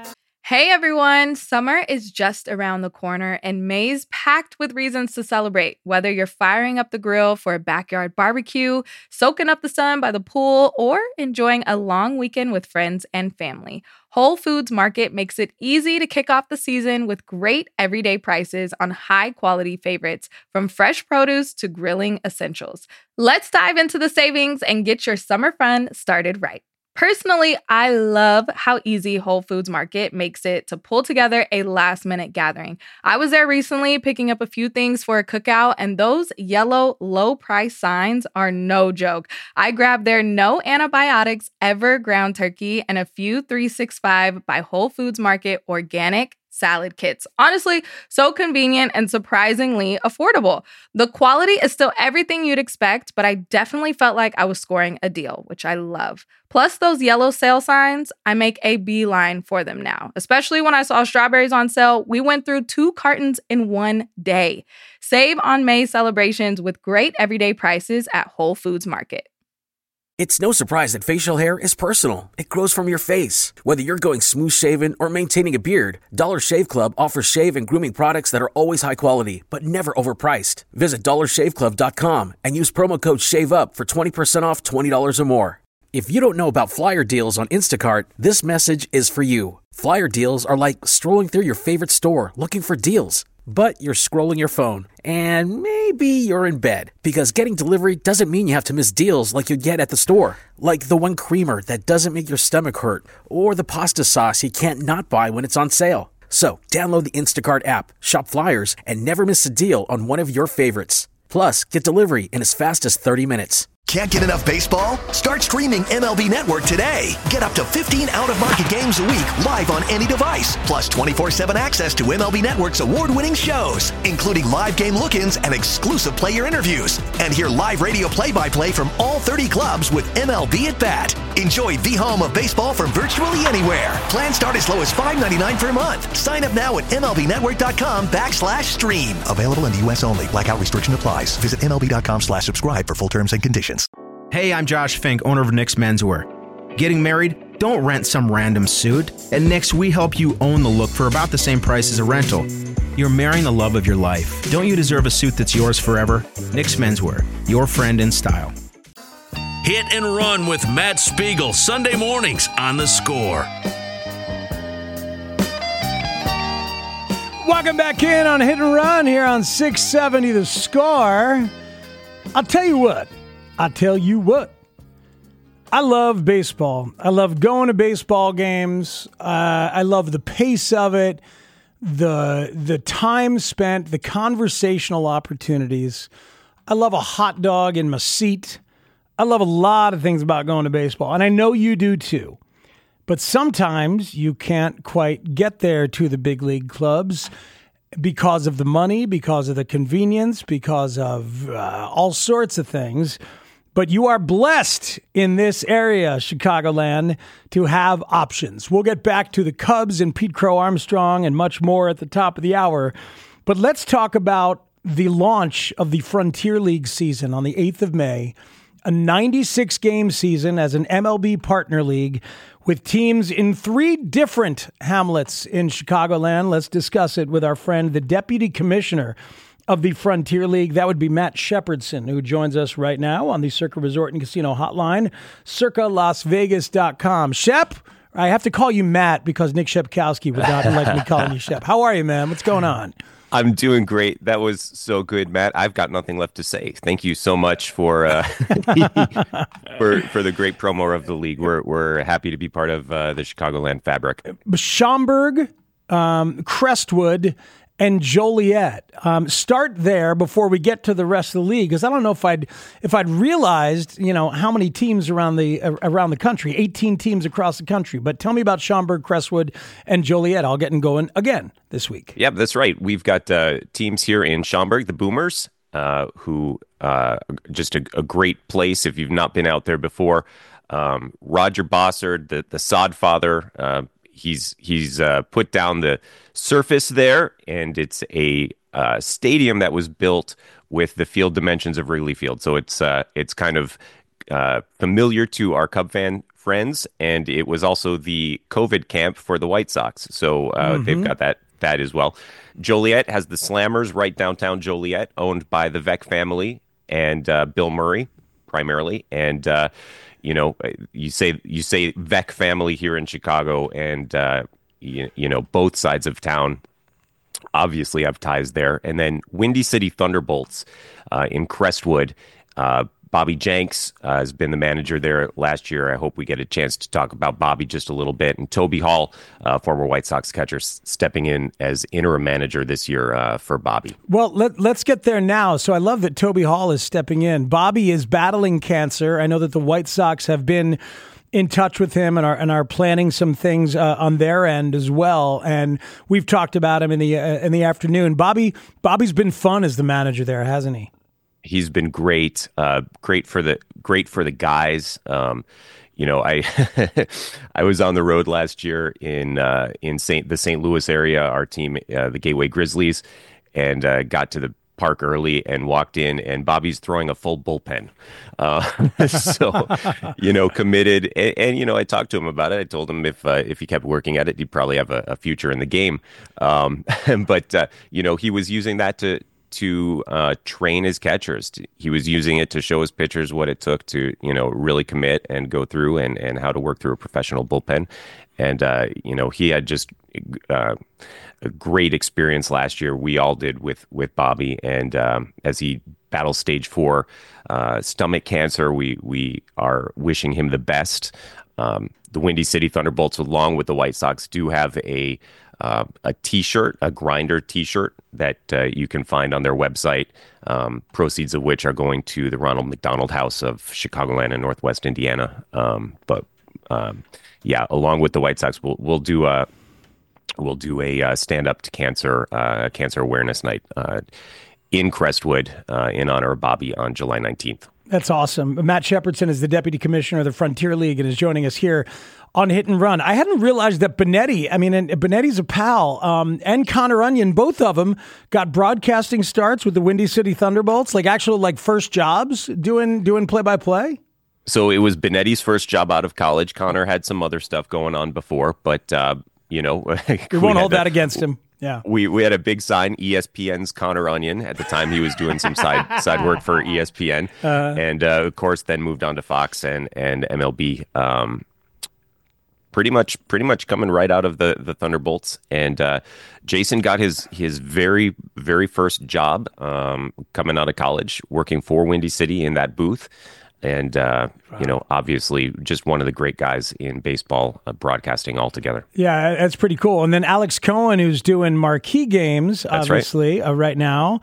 Hey everyone, summer is just around the corner and May's packed with reasons to celebrate. Whether you're firing up the grill for a backyard barbecue, soaking up the sun by the pool, or enjoying a long weekend with friends and family, Whole Foods Market makes it easy to kick off the season with great everyday prices on high-quality favorites, from fresh produce to grilling essentials. Let's dive into the savings and get your summer fun started right. Personally, I love how easy Whole Foods Market makes it to pull together a last-minute gathering. I was there recently picking up a few things for a cookout, and those yellow low-price signs are no joke. I grabbed their no antibiotics ever ground turkey and a few 365 by Whole Foods Market organic salad kits. Honestly, so convenient and surprisingly affordable. The quality is still everything you'd expect, but I definitely felt like I was scoring a deal, which I love. Plus those yellow sale signs, I make a beeline for them now. Especially when I saw strawberries on sale, we went through 2 cartons in one day. Save on May celebrations with great everyday prices at Whole Foods Market. It's no surprise that facial hair is personal. It grows from your face. Whether you're going smooth shaven or maintaining a beard, Dollar Shave Club offers shave and grooming products that are always high quality, but never overpriced. Visit dollarshaveclub.com and use promo code SHAVEUP for 20% off $20 or more. If you don't know about flyer deals on Instacart, this message is for you. Flyer deals are like strolling through your favorite store looking for deals. But you're scrolling your phone, and maybe you're in bed, because getting delivery doesn't mean you have to miss deals like you get at the store. Like the one creamer that doesn't make your stomach hurt, or the pasta sauce you can't not buy when it's on sale. So download the Instacart app, shop flyers, and never miss a deal on one of your favorites. Plus, get delivery in as fast as 30 minutes. Can't get enough baseball? Start streaming MLB Network today. Get up to 15 out-of-market games a week live on any device. Plus 24/7 access to MLB Network's award-winning shows, including live game look-ins and exclusive player interviews. And hear live radio play-by-play from all 30 clubs with MLB at Bat. Enjoy the home of baseball from virtually anywhere. Plans start as low as $5.99 per month. Sign up now at MLBnetwork.com/stream. Available in the U.S. only. Blackout restriction applies. Visit MLB.com/subscribe for full terms and conditions. Hey, I'm Josh Fink, owner of Nick's Menswear. Getting married? Don't rent some random suit. At Nick's, we help you own the look for about the same price as a rental. You're marrying the love of your life. Don't you deserve a suit that's yours forever? Nick's Menswear, your friend in style. Hit and Run with Matt Spiegel, Sunday mornings on The Score. Welcome back in on Hit and Run here on 670 The Score. I'll tell you what. I love baseball. I love going to baseball games. I love the pace of it, the time spent, the conversational opportunities. I love a hot dog in my seat. I love a lot of things about going to baseball, and I know you do too. But sometimes you can't quite get there to the big league clubs because of the money, because of the convenience, because of all sorts of things. But you are blessed in this area, Chicagoland, to have options. We'll get back to the Cubs and Pete Crow Armstrong and much more at the top of the hour. But let's talk about the launch of the Frontier League season on the 8th of May, a 96-game season as an MLB partner league with teams in 3 different hamlets in Chicagoland. Let's discuss it with our friend, the Deputy Commissioner of the Frontier League. That would be Matt Shepardson, who joins us right now on the Circa Resort and Casino Hotline, circalasvegas.com. Shep, I have to call you Matt because Nick Shepkowski would not like me calling you Shep. How are you, man? What's going on? I'm doing great. That was so good, Matt. I've got nothing left to say. Thank you so much for for the great promo of the league. We're happy to be part of the Chicagoland fabric. Schaumburg, Crestwood, and Joliet. Start there before we get to the rest of the league, because I don't know if I'd realized, how many teams around the country, 18 teams across the country. But tell me about Schaumburg, Crestwood, and Joliet. I'll get them going again this week. Yeah, that's right. We've got teams here in Schaumburg, the Boomers, who just a great place if you've not been out there before. Roger Bossard, the sod father, he's put down the surface there, and it's a stadium that was built with the field dimensions of Wrigley Field. So it's kind of familiar to our Cub fan friends, and it was also the COVID camp for the White Sox. So they've got that as well. Joliet has the Slammers right downtown Joliet, owned by the Veck family and Bill Murray primarily, and you say Veck family here in Chicago, and both sides of town obviously have ties there. And then Windy City Thunderbolts in Crestwood. Bobby Jenks has been the manager there last year. I hope we get a chance to talk about Bobby just a little bit. And Toby Hall, former White Sox catcher, stepping in as interim manager this year for Bobby. Well, let's get there now. So I love that Toby Hall is stepping in. Bobby is battling cancer. I know that the White Sox have been in touch with him and are planning some things on their end as well. And we've talked about him in the afternoon. Bobby's been fun as the manager there, hasn't he? He's been great, great for the guys. I I was on the road last year in the St. Louis area, our team, the Gateway Grizzlies, and got to the park early and walked in, and Bobby's throwing a full bullpen. So, committed. And I talked to him about it. I told him if he kept working at it, he'd probably have a future in the game. But he was using that to train his catchers. He was using it to show his pitchers what it took to, really commit and go through and how to work through a professional bullpen. And, he had just a great experience last year. We all did with Bobby. And as he battles stage 4 stomach cancer, we are wishing him the best. The Windy City Thunderbolts, along with the White Sox, do have a T-shirt, a Grinder T-shirt that you can find on their website, proceeds of which are going to the Ronald McDonald House of Chicagoland and Northwest Indiana. Along with the White Sox, we'll do a stand up to cancer awareness night in Crestwood in honor of Bobby on July 19th. That's awesome. Matt Shepardson is the Deputy Commissioner of the Frontier League and is joining us here on Hit and Run. I hadn't realized that Benetti's a pal, and Connor Onion, both of them got broadcasting starts with the Windy City Thunderbolts, like first jobs doing play-by-play. So it was Benetti's first job out of college. Connor had some other stuff going on before, but we won't hold that against him. Yeah, we had a big sign, ESPN's Connor Onion. At the time, he was doing some side work for ESPN, and of course, then moved on to Fox and MLB. Pretty much coming right out of the Thunderbolts. And Jason got his very, very first job coming out of college, working for Windy City in that booth. And, obviously just one of the great guys in baseball broadcasting altogether. Yeah, that's pretty cool. And then Alex Cohen, who's doing marquee games, obviously, right now.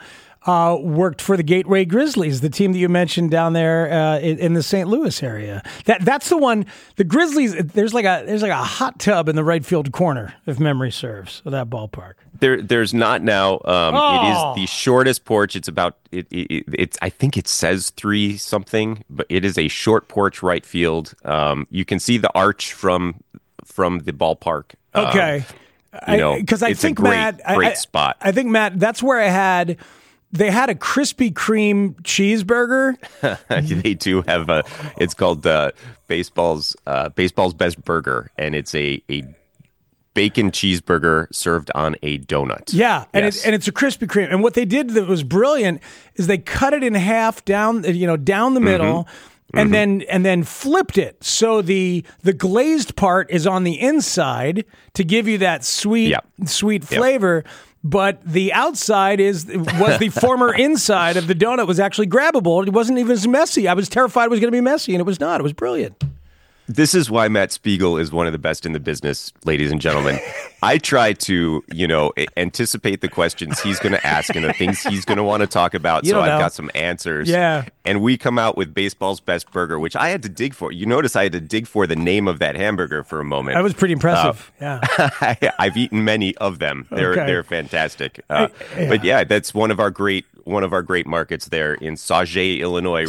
worked for the Gateway Grizzlies, the team that you mentioned down there in the St. Louis area. That's the one. The Grizzlies. There's like a hot tub in the right field corner, if memory serves, of that ballpark. There's not now. It is the shortest porch. It's about it's. I think it says 3 something, but it is a short porch right field. You can see the arch from the ballpark. Okay, because I think Matt, great spot. I think Matt, that's where they had a Krispy Kreme cheeseburger. They do have it's called baseball's best burger, and it's a bacon cheeseburger served on a donut. Yeah, and it's a Krispy Kreme. And what they did that was brilliant is they cut it in half down the middle. And then flipped it so the glazed part is on the inside to give you that sweet flavor, but the outside was the former inside of the donut was actually grabbable. It wasn't even as messy. I was terrified it was going to be messy, and it was not. It was brilliant. This is why Matt Spiegel is one of the best in the business, ladies and gentlemen. I try to, anticipate the questions he's going to ask and the things he's going to want to talk about. So I've got some answers. Yeah. And we come out with baseball's best burger, which I had to dig for. You notice I had to dig for the name of that hamburger for a moment. That was pretty impressive. Yeah. I've eaten many of them. They're fantastic. But yeah, that's one of our great markets there in Sauget, Illinois,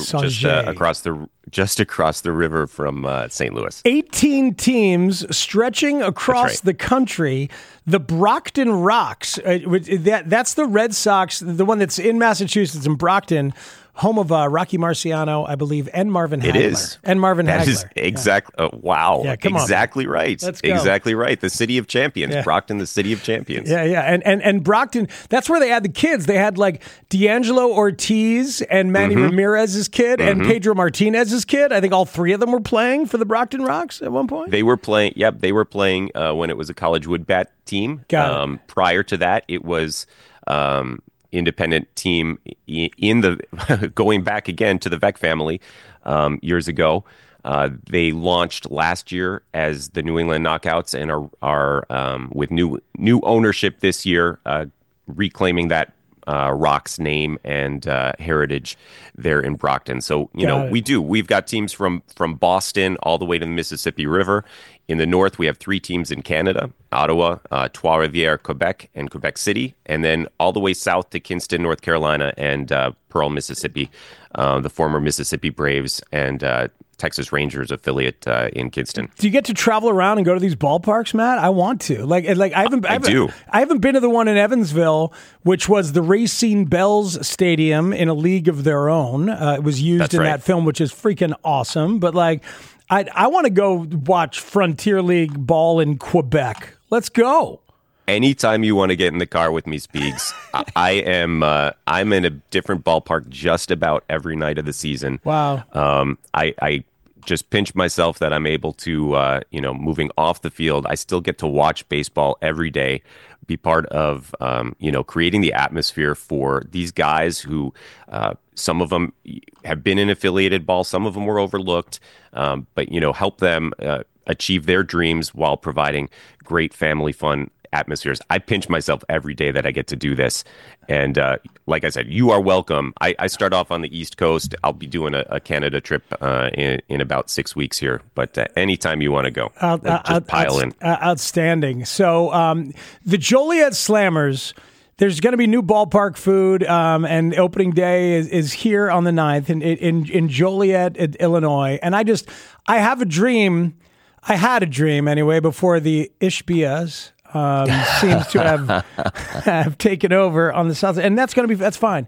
just across the river from St. Louis. 18 teams stretching across the country. The Brockton Rocks. That's the Red Sox, the one that's in Massachusetts, in Brockton, home of Rocky Marciano, I believe, and Marvin Hagler. It is. And Marvin Hagler. That is exactly. Wow. Yeah, come exactly on. Right. Let's go. Exactly right. The city of champions. Yeah. Brockton, the city of champions. Yeah. And Brockton, that's where they had the kids. They had like D'Angelo Ortiz and Manny Ramirez's kid and Pedro Martinez's kid. I think all 3 of them were playing for the Brockton Rocks at one point. They were playing. Yep. They were playing when it was a college wood bat team. Prior to that, it was independent team in the going back again to the Vec family years ago. They launched last year as the New England Knockouts and are with new ownership this year, reclaiming that Rocks name and heritage there in Brockton. So we've got teams from Boston all the way to the Mississippi River. In the north, we have 3 teams in Canada: Ottawa, Trois-Rivières, Quebec, and Quebec City, and then all the way south to Kinston, North Carolina, and Pearl, Mississippi, the former Mississippi Braves and Texas Rangers affiliate in Kinston. Do you get to travel around and go to these ballparks, Matt? I want to. I haven't been to the one in Evansville, which was the Racine Bells Stadium in a league of their own. It was used that film, which is freaking awesome. But I want to go watch Frontier League ball in Quebec. Let's go. Anytime you want to get in the car with me, Speegs, I'm in a different ballpark just about every night of the season. Wow. I just pinch myself that I'm able to, moving off the field, I still get to watch baseball every day, be part of, creating the atmosphere for these guys who, some of them have been in affiliated ball, some of them were overlooked, but help them achieve their dreams while providing great family fun atmospheres. I pinch myself every day that I get to do this. And like I said, you are welcome. I start off on the East Coast. I'll be doing a Canada trip in about 6 weeks here. But anytime you want to go, just pile in. Outstanding. So the Joliet Slammers, there's going to be new ballpark food, and opening day is here on the 9th in Joliet, Illinois. And I have a dream. I had a dream anyway before the Ishbias seems to have taken over on the south, and that's fine.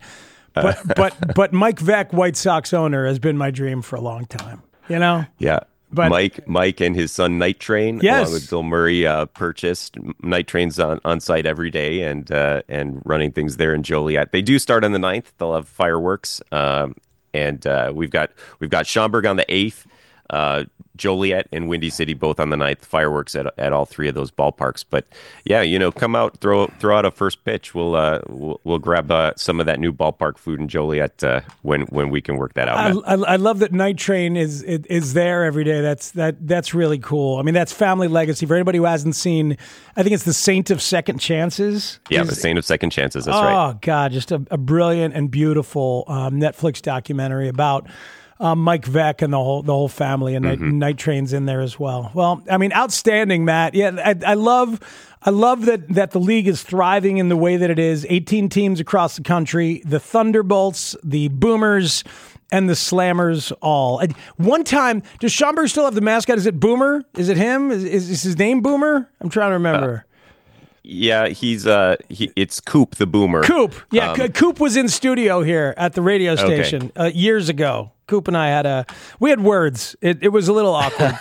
But Mike Veck, White Sox owner, has been my dream for a long time. Yeah. But Mike and his son Night Train, along with Bill Murray, purchased Night Train's on site every day and running things there in Joliet. They do start on the 9th. They'll have fireworks, and we've got Schaumburg on the 8th. Joliet and Windy City both on the 9th. Fireworks at all three of those ballparks. But yeah, come out, throw out a first pitch. We'll grab some of that new ballpark food in Joliet when we can work that out. I love that Night Train is there every day. That's really cool. I mean, that's family legacy for anybody who hasn't seen. I think it's the Saint of Second Chances. Yeah, the Saint of Second Chances. That's right. Oh God, just a brilliant and beautiful Netflix documentary about Mike Veck and the whole family, and Night Train's in there as well. Well, I mean, outstanding, Matt. Yeah, I love that the league is thriving in the way that it is. 18 teams across the country, the Thunderbolts, the Boomers, and the Slammers all. One time, does Schaumburg still have the mascot? Is it Boomer? Is it him? Is his name Boomer? I'm trying to remember. Yeah, it's Coop the Boomer. Coop. Yeah, Coop was in studio here at the radio station years ago. Coop and I had words. It was a little awkward.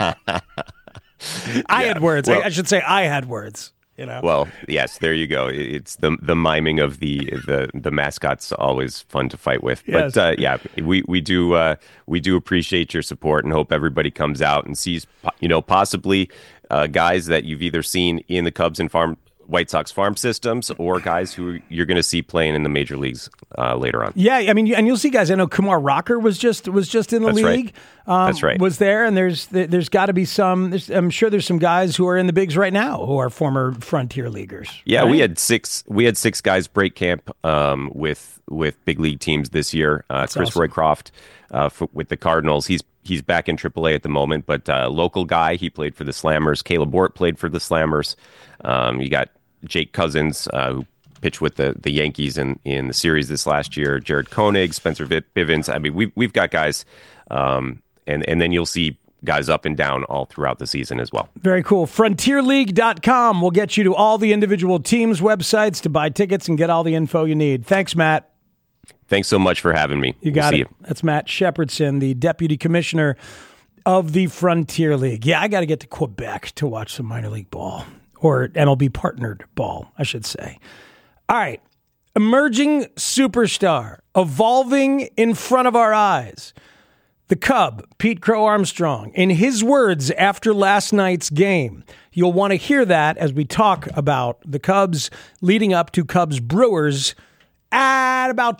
I had words. I should say I had words. Well, yes, there you go. It's the miming of the mascot's always fun to fight with. Yes. But we do appreciate your support and hope everybody comes out and sees possibly guys that you've either seen in the Cubs and White Sox farm systems, or guys who you're going to see playing in the major leagues later on. Yeah, I mean, and you'll see guys. I know Kumar Rocker was just in the league. Right. That's right. Was there, and there's got to be some. I'm sure there's some guys who are in the bigs right now who are former Frontier leaguers. Yeah, right? we had six guys break camp with big league teams this year. Chris awesome. Roycroft with the Cardinals. He's back in AAA at the moment, but local guy. He played for the Slammers. Caleb Bort played for the Slammers. You got Jake Cousins, who pitched with the Yankees in the series this last year. Jared Koenig, Spencer Bivens. I mean, we've got guys, and then you'll see guys up and down all throughout the season as well. Very cool. FrontierLeague.com will get you to all the individual teams' websites to buy tickets and get all the info you need. Thanks, Matt. Thanks so much for having me. You got we'll it. That's Matt Shepardson, the Deputy Commissioner of the Frontier League. Yeah, I got to get to Quebec to watch some minor league ball, or MLB partnered ball, I should say. All right. Emerging superstar, evolving in front of our eyes. The Cub, Pete Crow Armstrong, in his words after last night's game. You'll want to hear that as we talk about the Cubs leading up to Cubs Brewers at about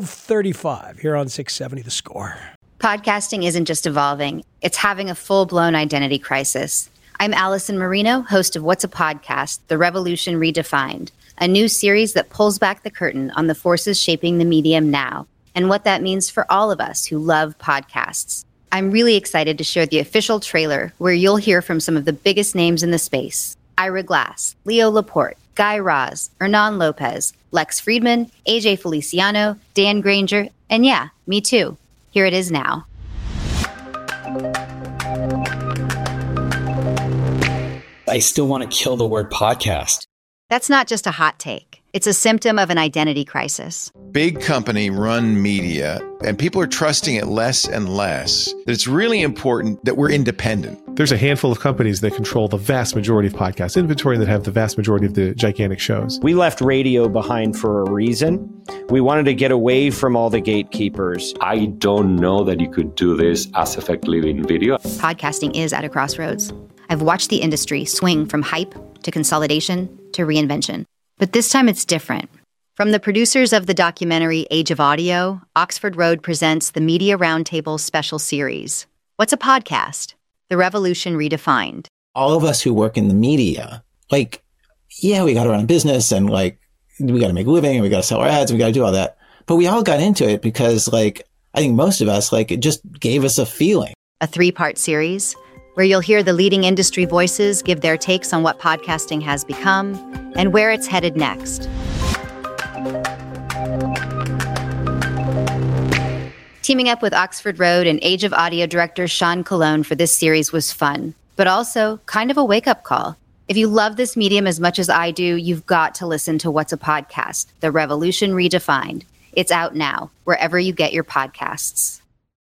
12:35 here on 670 The Score. Podcasting isn't just evolving. It's having a full-blown identity crisis. I'm Allison Marino, host of What's a Podcast? The Revolution Redefined, a new series that pulls back the curtain on the forces shaping the medium now and what that means for all of us who love podcasts. I'm really excited to share the official trailer where you'll hear from some of the biggest names in the space. Ira Glass, Leo Laporte, Guy Raz, Hernan Lopez, Lex Friedman, AJ Feliciano, Dan Granger, and yeah, me too. Here it is now. I still want to kill the word podcast. That's not just a hot take. It's a symptom of an identity crisis. Big company run media, and people are trusting it less and less. That it's really important that we're independent. There's a handful of companies that control the vast majority of podcast inventory that have the vast majority of the gigantic shows. We left radio behind for a reason. We wanted to get away from all the gatekeepers. I don't know that you could do this as effectively in video. Podcasting is at a crossroads. I've watched the industry swing from hype to consolidation to reinvention. But this time it's different. From the producers of the documentary Age of Audio, Oxford Road presents the Media Roundtable special series. What's a podcast? The Revolution Redefined. All of us who work in the media, we got to run a business and we got to make a living and we got to sell our ads and we got to do all that. But we all got into it because I think most of us, it just gave us a feeling. A 3-part series where you'll hear the leading industry voices give their takes on what podcasting has become and where it's headed next. Teaming up with Oxford Road and Age of Audio director Sean Colon for this series was fun, but also kind of a wake-up call. If you love this medium as much as I do, you've got to listen to What's a Podcast? The Revolution Redefined. It's out now, wherever you get your podcasts.